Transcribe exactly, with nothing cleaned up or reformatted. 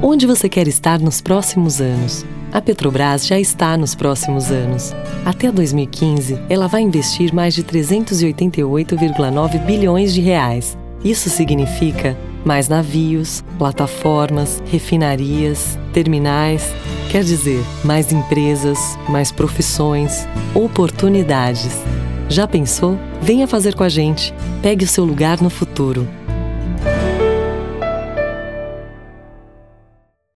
Onde você quer estar nos próximos anos? A Petrobras já está nos próximos anos. Até dois mil e quinze, ela vai investir mais de trezentos e oitenta e oito vírgula nove bilhões de reais. Isso significa mais navios, plataformas, refinarias, terminais, quer dizer, mais empresas, mais profissões, oportunidades. Já pensou? Venha fazer com a gente. Pegue o seu lugar no futuro.